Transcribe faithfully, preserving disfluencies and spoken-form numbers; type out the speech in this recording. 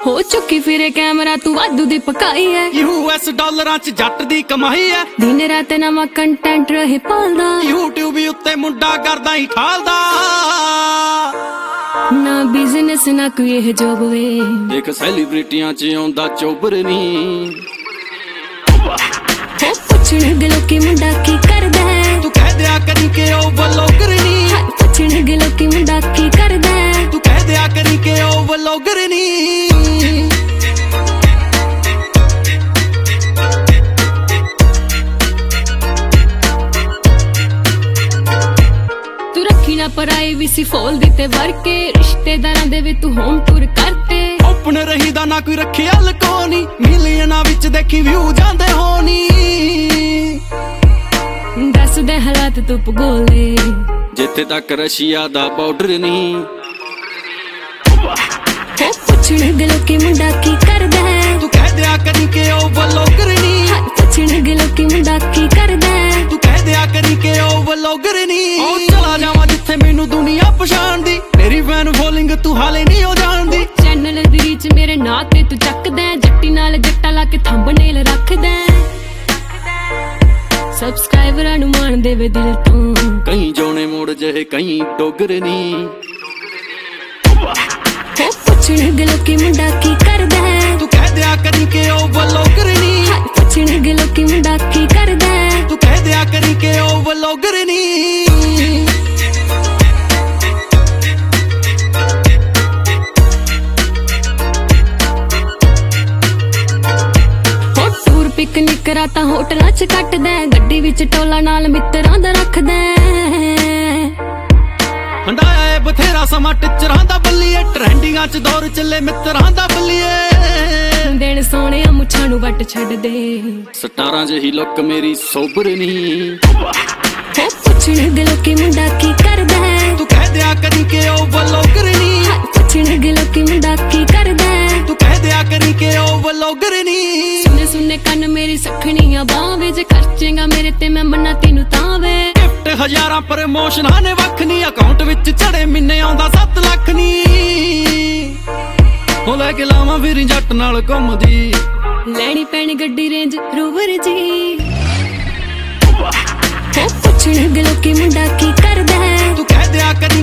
ਹੋ ਚੁੱਕੀ ਫਿਰੇ ਕੈਮਰਾ ਤੂੰ ਵਾਧੂ ਦੀ ਪਕਾਈ ਐ। ਯੂ ਐਸ ਡਾਲਰਾਂ ਚ ਜੱਟ ਦੀ ਕਮਾਈ ਐ। ਦਿਨ ਰਾਤ ਨਵਾਂ ਕੰਟੈਂਟ ਰਹੇ ਪਾਲਦਾ। YouTube ਉੱਤੇ ਮੁੰਡਾ ਕਰਦਾ ਹੀ ਠਾਲਦਾ। ਨਾ ਬਿਜ਼ਨਸ ਨਾ ਕੋਈ ਇਹ ਜੋਬ ਵੇ। ਦੇਖ ਸੈਲੀਬ੍ਰਿਟੀਆਂ ਚ ਆਉਂਦਾ ਚੋਬਰ ਨੀ। ਹੋ ਪੁੱਛਣਗੇ ਲੋਕੀ ਮੁੰਡਾ ਕੀ ਕਰਦਾ ਹੈ। ਤੂੰ ਕਹਿ ਦਿਆ ਕਰੀ ਕਿ ਉਹ ਵਲੋਗਰ ਨੀ। ਪੁੱਛਣਗੇ ਲੋਕੀ ਮੁੰਡਾ ਕੀ ਕਰਦਾ ਹੈ। ਤੂੰ ਕਹਿ ਦਿਆ ਕਰੀ ਕਿ ਉਹ ਵਲੋਗਰ ਨੀ। ਤੂੰ ਰੱਖੀ ਨਾ ਪਰਾਈ ਵੀ ਸੀ ਫੋਲ ਦਿੱਤੇ ਵਰਕੇ। ਰਿਸ਼ਤੇਦਾਰਾਂ ਦੇ ਵੀ ਤੂੰ ਹੋਮ ਟੂਰ ਕਰਤੇ। ਓਪਨ ਰਹੀਦਾ ਨਾ ਕੋਈ ਰੱਖਿਆ ਲਕੋਨੀ। ਮਿਲੀਅਨਾਂ ਵਿੱਚ ਦੇਖੀ ਵਿਊ ਜਾਂਦੇ ਹੋਣੀ। ਦੱਸਦੇ ਹਾਲਾਤ ਤੂੰ ਭੂਗੋਲੇ। ਜਿੱਥੇ ਤੱਕ ਰਸ਼ੀਆ ਦਾ ਬਾਰਡਰ ਨਹੀਂ। ਹੋ ਪੁੱਛਣਗੇ ਲੋਕੀ ਮੁੰਡਾ ਕੀ ਕਰਦਾ ਹੈ। ਤੂੰ ਕਹਿ ਦਿਆ ਕਰੀ ਕਿ ਉਹ ਵਲੋਗਰ ਨੀ। ਪੁੱਛਣਗੇ ਲੋਕੀ ਮੁੰਡਾ ਕੀ ਕਰਦਾ ਹੈ। ਤੂੰ ਕਹਿ ਦਿਆ ਕਰੀ ਕਿ ਉਹ ਵਲੋਗਰ ਨੀ। ਉਹ ਚਲਾ ਜਾਵਾਂ ਜਿੱਥੇ ਮੈਨੂੰ ਦੁਨੀਆ ਪਛਾਣਦੀ। ਮੇਰੀ ਫੈਨ ਫੋਲੋਇੰਗ ਤੂੰ ਹਾਲੇ ਨਹੀਂ ਉਹ ਜਾਣਦੀ। ਚੈਨਲ ਦੀ ਰੀਚ ਮੇਰੇ ਨਾਂ ਤੇ ਤੂੰ ਚੱਕਦਾ। ਜੱਟੀ ਨਾਲ ਜੱਟਾ ਲਾ ਕੇ ਥੰਬਨੇਲ ਰੱਖਦਾ। ਸਬਸਕ੍ਰਾਈਬਰਾਂ ਨੂੰ ਮਾਣ ਦੇਵੇ ਦਿਲ ਤੋਂ। ਕਈ ਜੋਨੇ ਮੋੜ ਜਿਹੇ ਕਈ ਡੋਗਰ ਨੀ। ਹੋ ਪੁੱਛਣਗੇ ਲੋਕੀ ਮੁੰਡਾ ਕੀ ਕਰਦਾ ਹੈ। ਤੂੰ ਕਹਿ ਦਿਆ ਕਰੀ ਕਿ ਉਹ ਵਲੋਗਰ ਨੀ। ਪੁੱਛਣਗੇ ਲੋਕੀ ਮੁੰਡਾ ਕੀ ਕਰਦਾ ਹੈ। ਤੂੰ ਕਹਿ ਦਿਆ ਕਰੀ ਕਿ ਉਹ ਵਲੋਗਰ ਨੀ। ਪਿਕਨਿਕ ਰਾਤਾਂ ਹੋਟਲਾਂ ਚ ਕੱਟਦਾ। ਗੱਡੀ ਵਿੱਚ ਟੋਲਾ ਨਾਲ ਮਿੱਤਰਾਂ ਦਾ ਰੱਖਦਾ। ਹੰਡਾਇਆ ਏ ਬਥੇਰਾ ਸਮਾਂ ਟਿਚਰਾਂ ਦਾ ਬੱਲੀਏ। ਟ੍ਰੈਂਡਿੰਗਾਂ ਚ ਦੌਰ ਚੱਲੇ ਮਿੱਤਰਾਂ ਦਾ ਬੱਲੀਏ। ਦਿਨ ਸੋਹਣਿਆ ਮੁੱਛਾਂ ਨੂੰ ਵੱਟ ਛੱਡ ਦੇ। ਸਟਾਰਾਂ ਜਿਹੀ ਲੁੱਕ ਮੇਰੀ ਸੋਬਰ ਨੀ। ਹੋ ਪੁੱਛਣਗੇ ਲੋਕੀ ਮੁੰਡਾ ਕੀ ਕਰਦਾ ਹੈ। ਤੂੰ ਕਹਿ ਦਿਆ ਕਰੀ ਕਿ ਉਹ ਵਲੋਗਰ ਨੀ। ਪੁੱਛਣਗੇ ਲੋਕੀ ਮੁੰਡਾ ਕੀ ਕਰਦਾ ਹੈ। ਤੂੰ ਕਹਿ ਦਿਆ ਕਰੀ ਕਿ ਉਹ ਵਲੋਗਰ ਨੀ। ਸੁਨੇ ਸੁਨੇ ਕੰਨ ਮੇਰੀ ਸਖਣੀਆਂ ਬਾਵੇ। ਜੇ ਖਰਚੇਗਾ ਮੇਰੇ ਤੇ ਮੈਂ ਮੰਨਾ ਤੈਨੂੰ ਤਾਂ ਵੇ। ਗਿਫਟ ਹਜ਼ਾਰਾਂ ਪ੍ਰਮੋਸ਼ਨਾਂ ਨੇ ਵੱਖ ਨੀ। ਅਕਾਊਂਟ ਵਿੱਚ ਚੜੇ ਮਹੀਨੇ ਆਉਂਦਾ ਸੱਤ ਲੱਖ ਨੀ। ਉਹ ਲੈ ਕੇ ਲਾਵਾਂ ਫਿਰ ਜੱਟ ਨਾਲ ਘੁੰਮਦੀ। ਲੈਣੀ ਪੈਣੀ ਗੱਡੀ ਰੇਂਜ ਰੋਵਰ ਜੀ। ਹੋ ਪੁੱਛਣਗੇ ਲੋਕੀ ਮੁੰਡਾ ਕੀ ਕਰਦਾ ਹੈ। ਤੂੰ ਕਹਿ ਦਿਆ ਕਰੀ